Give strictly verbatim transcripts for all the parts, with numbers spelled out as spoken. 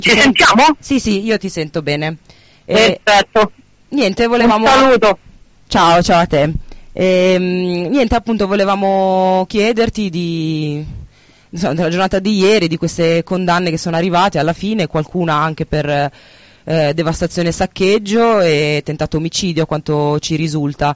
Ci sentiamo? Sì, sì, io ti sento bene. Perfetto. E, niente, volevamo... Un saluto. Ciao, ciao a te. E, niente, appunto, volevamo chiederti di... insomma, della giornata di ieri, di queste condanne che sono arrivate alla fine, qualcuna anche per eh, devastazione e saccheggio e tentato omicidio, a quanto ci risulta.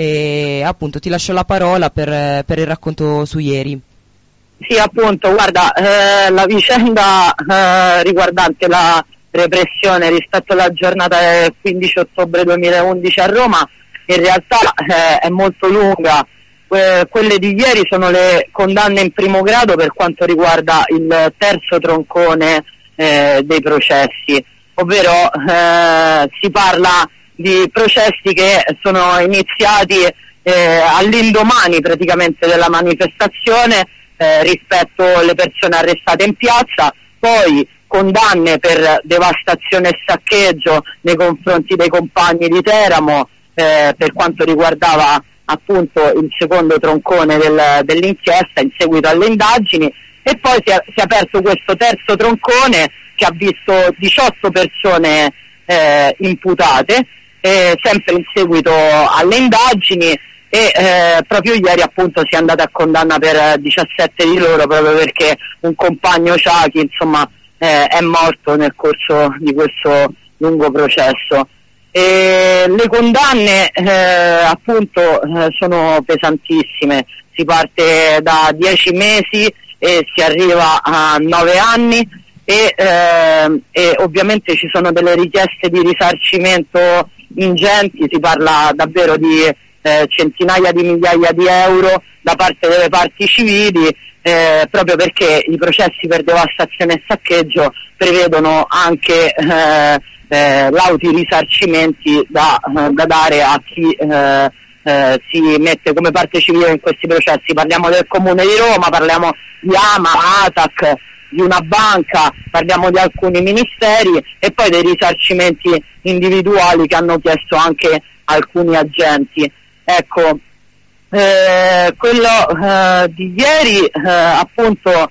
E appunto ti lascio la parola per, per il racconto su ieri. Sì, appunto, guarda, eh, la vicenda eh, riguardante la repressione rispetto alla giornata del quindici ottobre duemilaundici a Roma in realtà eh, è molto lunga. Que- quelle di ieri sono le condanne in primo grado per quanto riguarda il terzo troncone eh, dei processi, ovvero eh, si parla di processi che sono iniziati eh, all'indomani praticamente della manifestazione eh, rispetto alle persone arrestate in piazza, poi condanne per devastazione e saccheggio nei confronti dei compagni di Teramo eh, per quanto riguardava appunto il secondo troncone del, dell'inchiesta in seguito alle indagini, e poi si è, si è aperto questo terzo troncone che ha visto diciotto persone eh, imputate eh, sempre in seguito alle indagini, e eh, proprio ieri appunto si è andata a condanna per diciassette di loro, proprio perché un compagno Ciachi insomma eh, è morto nel corso di questo lungo processo. E le condanne eh, appunto eh, sono pesantissime, si parte da dieci mesi e si arriva a nove anni e, eh, e ovviamente ci sono delle richieste di risarcimento ingenti, si parla davvero di eh, centinaia di migliaia di euro da parte delle parti civili, eh, proprio perché i processi per devastazione e saccheggio prevedono anche eh, eh, lauti risarcimenti da, eh, da dare a chi eh, eh, si mette come parte civile in questi processi. Parliamo del Comune di Roma, parliamo di Ama, Atac, di una banca, parliamo di alcuni ministeri e poi dei risarcimenti individuali che hanno chiesto anche alcuni agenti. Ecco, eh, quello eh, di ieri eh, appunto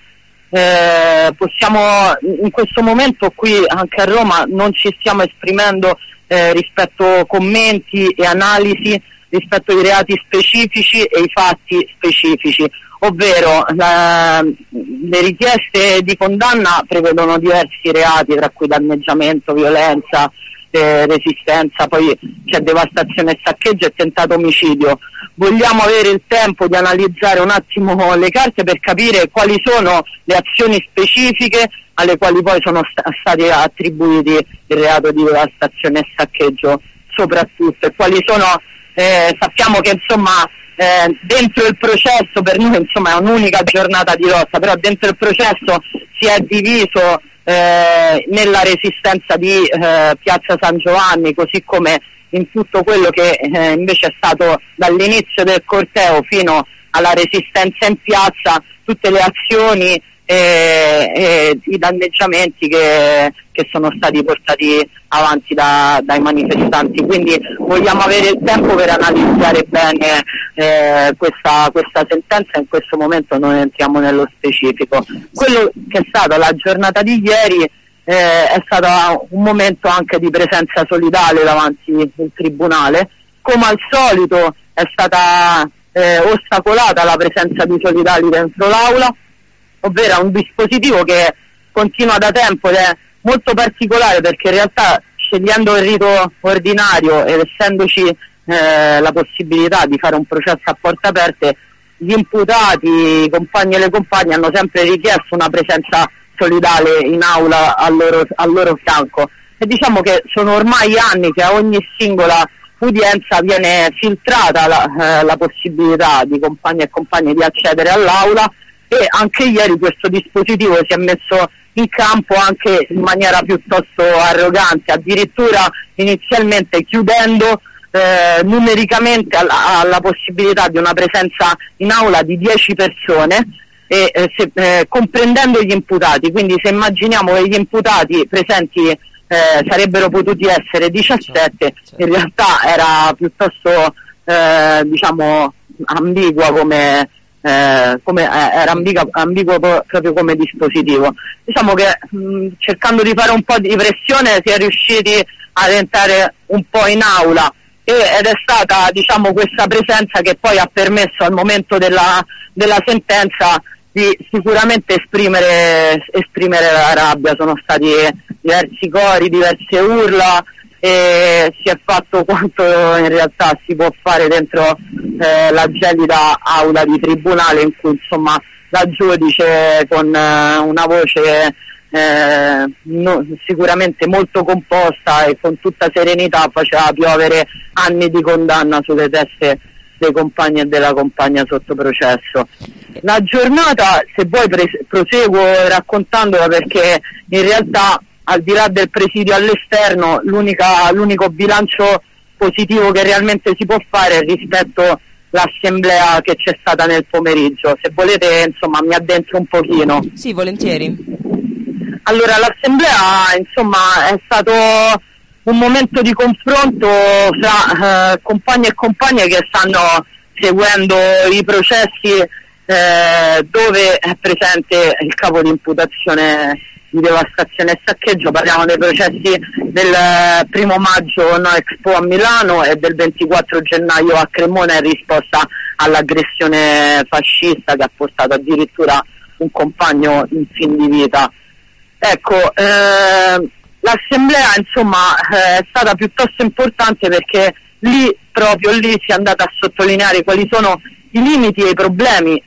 eh, possiamo in questo momento qui anche a Roma non ci stiamo esprimendo eh, rispetto commenti e analisi rispetto ai reati specifici e ai fatti specifici, ovvero la, le richieste di condanna prevedono diversi reati, tra cui danneggiamento, violenza, eh, resistenza, poi c'è devastazione e saccheggio e tentato omicidio. Vogliamo avere il tempo di analizzare un attimo le carte per capire quali sono le azioni specifiche alle quali poi sono st- stati attribuiti il reato di devastazione e saccheggio soprattutto, e quali sono eh, sappiamo che insomma Eh, dentro il processo per noi insomma è un'unica giornata di lotta, però dentro il processo si è diviso eh, nella resistenza di eh, Piazza San Giovanni, così come in tutto quello che eh, invece è stato dall'inizio del corteo fino alla resistenza in piazza, tutte le azioni e, e i danneggiamenti che, che sono stati portati avanti da, dai manifestanti. Quindi vogliamo avere il tempo per analizzare bene eh, questa, questa sentenza, in questo momento non entriamo nello specifico. Quello che è stata la giornata di ieri eh, è stato un momento anche di presenza solidale davanti al tribunale. Come al solito è stata eh, ostacolata la presenza di solidali dentro l'aula, ovvero un dispositivo che continua da tempo ed è molto particolare, perché in realtà scegliendo il rito ordinario ed essendoci eh, la possibilità di fare un processo a porte aperte, gli imputati, i compagni e le compagne hanno sempre richiesto una presenza solidale in aula al loro, al loro fianco, e diciamo che sono ormai anni che a ogni singola udienza viene filtrata la, eh, la possibilità di compagni e compagne di accedere all'aula, e anche ieri questo dispositivo si è messo in campo anche in maniera piuttosto arrogante, addirittura inizialmente chiudendo eh, numericamente alla, alla possibilità di una presenza in aula di dieci persone e eh, se, eh, comprendendo gli imputati. Quindi se immaginiamo che gli imputati presenti eh, sarebbero potuti essere diciassette, in realtà era piuttosto eh, diciamo ambigua come eh, come, eh, era ambiguo, ambiguo proprio come dispositivo. Diciamo che mh, cercando di fare un po' di pressione si è riusciti ad entrare un po' in aula, e, ed è stata, diciamo, questa presenza che poi ha permesso al momento della, della sentenza di sicuramente esprimere, esprimere la rabbia. Sono stati diversi cori, diverse urla, e si è fatto quanto in realtà si può fare dentro eh, la gelida aula di tribunale, in cui insomma la giudice con eh, una voce eh, no, sicuramente molto composta e con tutta serenità faceva piovere anni di condanna sulle teste dei compagni e della compagna sotto processo. La giornata, se vuoi pre- proseguo raccontandola, perché in realtà al di là del presidio all'esterno l'unica, l'unico bilancio positivo che realmente si può fare rispetto all'assemblea che c'è stata nel pomeriggio. Se volete, insomma, mi addentro un pochino. Sì, volentieri. Allora, l'assemblea, insomma, è stato un momento di confronto fra eh, compagni e compagne che stanno seguendo i processi eh, dove è presente il capo di imputazione di devastazione e saccheggio. Parliamo dei processi del primo maggio No Expo a Milano e del ventiquattro gennaio a Cremona, in risposta all'aggressione fascista che ha portato addirittura un compagno in fin di vita. Ecco, eh, l'assemblea insomma eh, è stata piuttosto importante, perché lì, proprio lì, si è andata a sottolineare quali sono i limiti e i problemi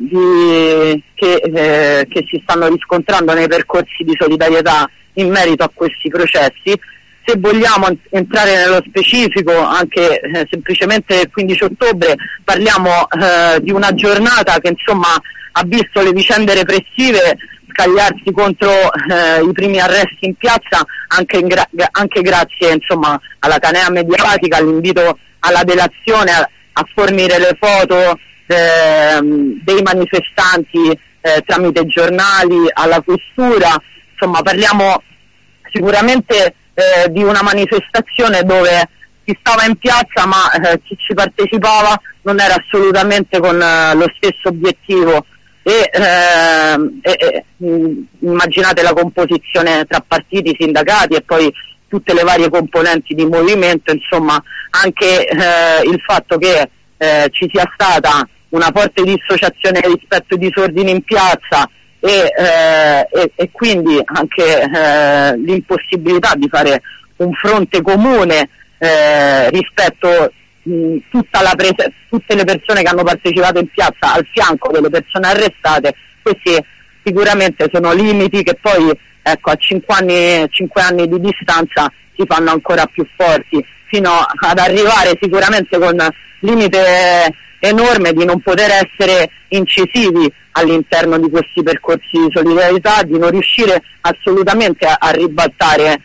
di, che, eh, che si stanno riscontrando nei percorsi di solidarietà in merito a questi processi. Se vogliamo entrare nello specifico, anche eh, semplicemente il quindici ottobre, parliamo eh, di una giornata che insomma ha visto le vicende repressive scagliarsi contro eh, i primi arresti in piazza, anche, in gra- anche grazie insomma alla canea mediatica, all'invito alla delazione, a, a fornire le foto Eh, dei manifestanti eh, tramite giornali alla questura. Insomma, parliamo sicuramente eh, di una manifestazione dove si stava in piazza, ma eh, chi ci partecipava non era assolutamente con eh, lo stesso obiettivo, e, eh, e, e immaginate la composizione tra partiti, sindacati e poi tutte le varie componenti di movimento. Insomma, anche eh, il fatto che eh, ci sia stata una forte dissociazione rispetto ai disordini in piazza e, eh, e, e quindi anche eh, l'impossibilità di fare un fronte comune eh, rispetto mh, tutta la prese- tutte le persone che hanno partecipato in piazza al fianco delle persone arrestate. Questi sicuramente sono limiti che poi, ecco, a cinque anni, cinque anni di distanza si fanno ancora più forti, fino ad arrivare sicuramente con limite enorme di non poter essere incisivi all'interno di questi percorsi di solidarietà, di non riuscire assolutamente a, a ribaltare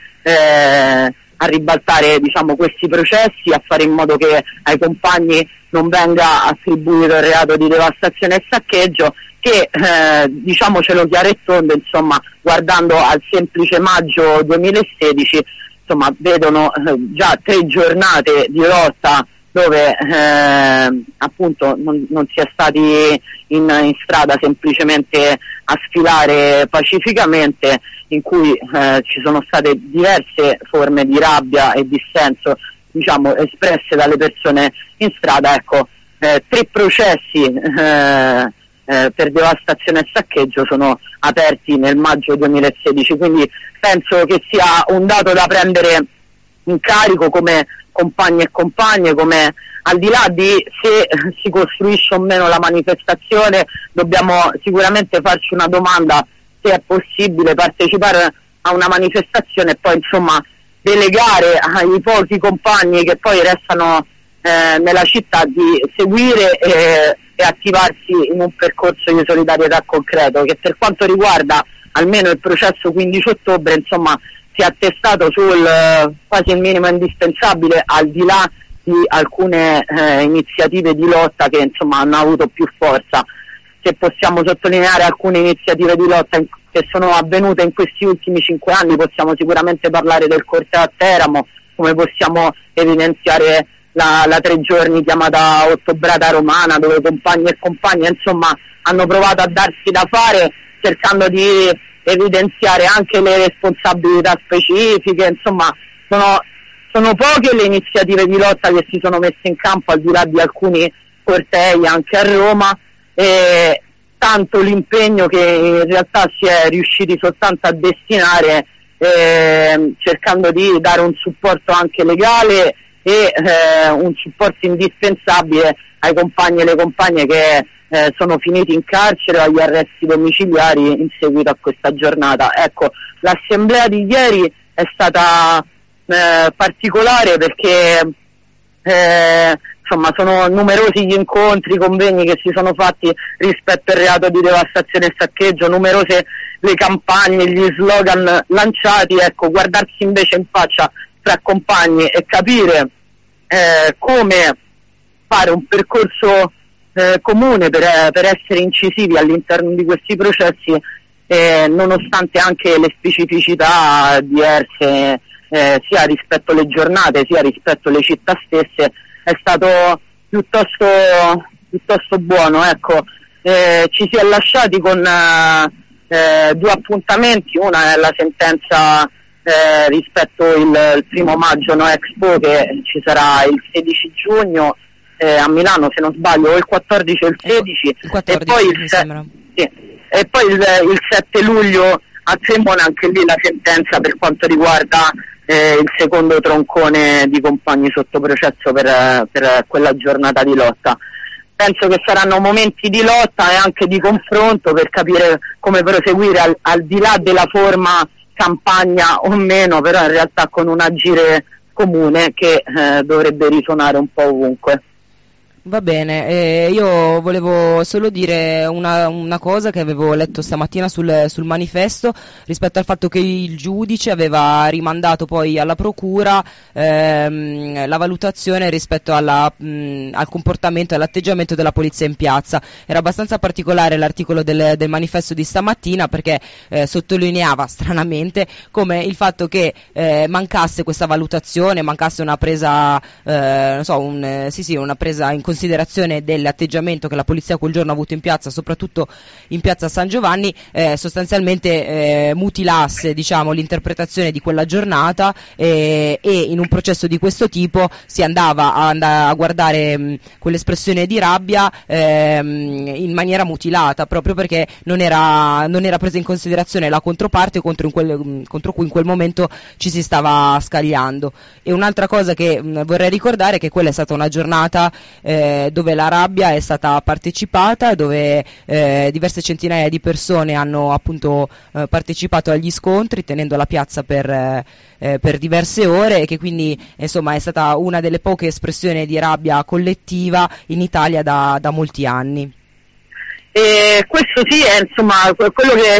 eh, a ribaltare diciamo questi processi, a fare in modo che ai compagni non venga attribuito il reato di devastazione e saccheggio, che eh, diciamocelo chiaro e tondo, insomma, guardando al semplice maggio duemilasedici, insomma, vedono eh, già tre giornate di lotta dove eh, appunto non, non si è stati in, in strada semplicemente a sfilare pacificamente, in cui eh, ci sono state diverse forme di rabbia e dissenso, diciamo, espresse dalle persone in strada. Ecco, eh, tre processi eh, eh, per devastazione e saccheggio sono aperti nel maggio duemilasedici, quindi penso che sia un dato da prendere in carico come compagni e compagne, come al di là di se si costruisce o meno la manifestazione, dobbiamo sicuramente farci una domanda: se è possibile partecipare a una manifestazione e poi insomma delegare ai pochi compagni che poi restano eh, nella città di seguire eh, e attivarsi in un percorso di solidarietà concreto, che per quanto riguarda almeno il processo quindici ottobre, insomma, si è attestato sul eh, quasi il minimo indispensabile, al di là di alcune eh, iniziative di lotta che insomma hanno avuto più forza. Se possiamo sottolineare alcune iniziative di lotta in, che sono avvenute in questi ultimi cinque anni, possiamo sicuramente parlare del corteo a Teramo, come possiamo evidenziare la, la tre giorni chiamata Ottobrata Romana, dove compagni e compagne insomma hanno provato a darsi da fare, cercando di evidenziare anche le responsabilità specifiche. Insomma sono, sono poche le iniziative di lotta che si sono messe in campo, al di là di alcuni cortei anche a Roma, e tanto l'impegno che in realtà si è riusciti soltanto a destinare, eh, cercando di dare un supporto anche legale e eh, un supporto indispensabile ai compagni e le compagne che eh, sono finiti in carcere o agli arresti domiciliari in seguito a questa giornata. Ecco, l'assemblea di ieri è stata eh, particolare perché eh, insomma sono numerosi gli incontri, i convegni che si sono fatti rispetto al reato di devastazione e saccheggio, numerose le campagne, gli slogan lanciati. Ecco, guardarsi invece in faccia tra compagni e capire eh, come fare un percorso eh, comune per, per essere incisivi all'interno di questi processi, eh, nonostante anche le specificità diverse eh, sia rispetto alle giornate sia rispetto alle città stesse, è stato piuttosto, piuttosto buono. Ecco, eh, ci si è lasciati con eh, due appuntamenti. Una è la sentenza eh, rispetto il, il primo maggio No Expo, che ci sarà il sedici giugno eh, a Milano, se non sbaglio, o il quattordici o il sedici, il quattordici, e poi il, mi sembra. Sì, e poi il, il sette luglio a Cremona, anche lì la sentenza per quanto riguarda Eh, il secondo troncone di compagni sotto processo per, per quella giornata di lotta. Penso che saranno momenti di lotta e anche di confronto per capire come proseguire al, al di là della forma campagna o meno, però in realtà con un agire comune che eh, dovrebbe risuonare un po' ovunque. Va bene, eh, io volevo solo dire una, una cosa che avevo letto stamattina sul, sul manifesto rispetto al fatto che il giudice aveva rimandato poi alla procura ehm, la valutazione rispetto alla, mh, al comportamento e all'atteggiamento della polizia in piazza. Era abbastanza particolare l'articolo del, del manifesto di stamattina, perché eh, sottolineava stranamente come il fatto che eh, mancasse questa valutazione, mancasse una presa, eh, non so, un, eh, sì, sì, una presa in considerazione dell'atteggiamento che la polizia quel giorno ha avuto in piazza, soprattutto in piazza San Giovanni, eh, sostanzialmente eh, mutilasse, diciamo, l'interpretazione di quella giornata, eh, e in un processo di questo tipo si andava a, a guardare mh, quell'espressione di rabbia ehm, in maniera mutilata, proprio perché non era, non era presa in considerazione la controparte contro, in quel, contro cui in quel momento ci si stava scagliando. E un'altra cosa che mh, vorrei ricordare è che quella è stata una giornata eh, dove la rabbia è stata partecipata, dove eh, diverse centinaia di persone hanno appunto eh, partecipato agli scontri, tenendo la piazza per, eh, per diverse ore, e che quindi insomma è stata una delle poche espressioni di rabbia collettiva in Italia da, da molti anni. E questo sì è insomma quello che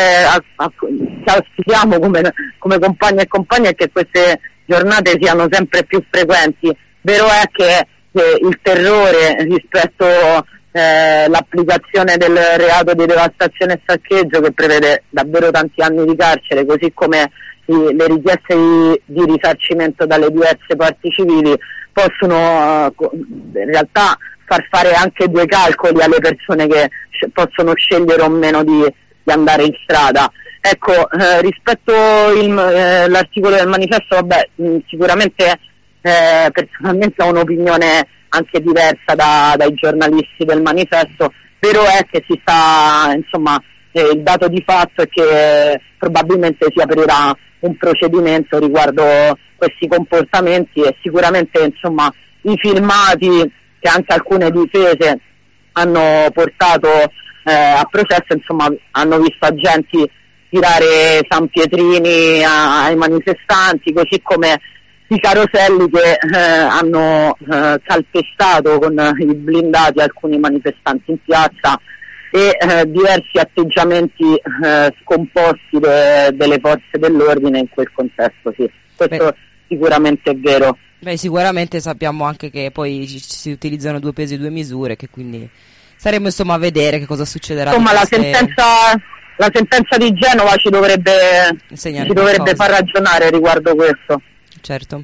eh, auspichiamo come, come compagni e compagne, è che queste giornate siano sempre più frequenti. Vero è che che il terrore rispetto all'applicazione eh, del reato di devastazione e saccheggio, che prevede davvero tanti anni di carcere, così come i, le richieste di, di risarcimento dalle diverse parti civili, possono uh, in realtà far fare anche due calcoli alle persone che sc- possono scegliere o meno di, di andare in strada. Ecco, eh, rispetto all'articolo eh, del manifesto, vabbè, mh, sicuramente Eh, personalmente ho un'opinione anche diversa da, dai giornalisti del manifesto. Vero è che si sta, insomma, eh, il dato di fatto è che probabilmente si aprirà un procedimento riguardo questi comportamenti, e sicuramente insomma i filmati che anche alcune difese hanno portato eh, a processo, insomma, hanno visto agenti tirare sanpietrini a, ai manifestanti, così come i caroselli che eh, hanno eh, calpestato con i blindati alcuni manifestanti in piazza, e eh, diversi atteggiamenti eh, scomposti de- delle forze dell'ordine in quel contesto. Sì, questo Beh. sicuramente è vero. Beh, sicuramente sappiamo anche che poi si utilizzano due pesi e due misure, che quindi saremo insomma a vedere che cosa succederà. Insomma, la sentenza, la sentenza di Genova ci dovrebbe, ci dovrebbe far ragionare riguardo questo. Certo.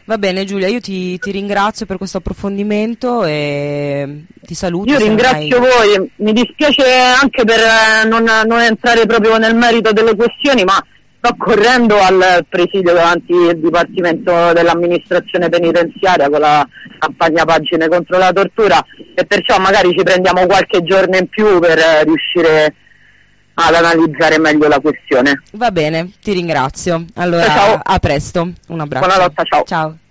Va bene Giulia, io ti, ti ringrazio per questo approfondimento e ti saluto. Io ringrazio mai... voi, mi dispiace anche per non, non entrare proprio nel merito delle questioni, ma sto correndo al presidio davanti al Dipartimento dell'amministrazione penitenziaria con la campagna Pagine contro la tortura e perciò magari ci prendiamo qualche giorno in più per riuscire ad analizzare meglio la questione. Va bene, ti ringrazio. Allora, ciao, ciao. A presto, un abbraccio. Buona lotta, ciao. Ciao.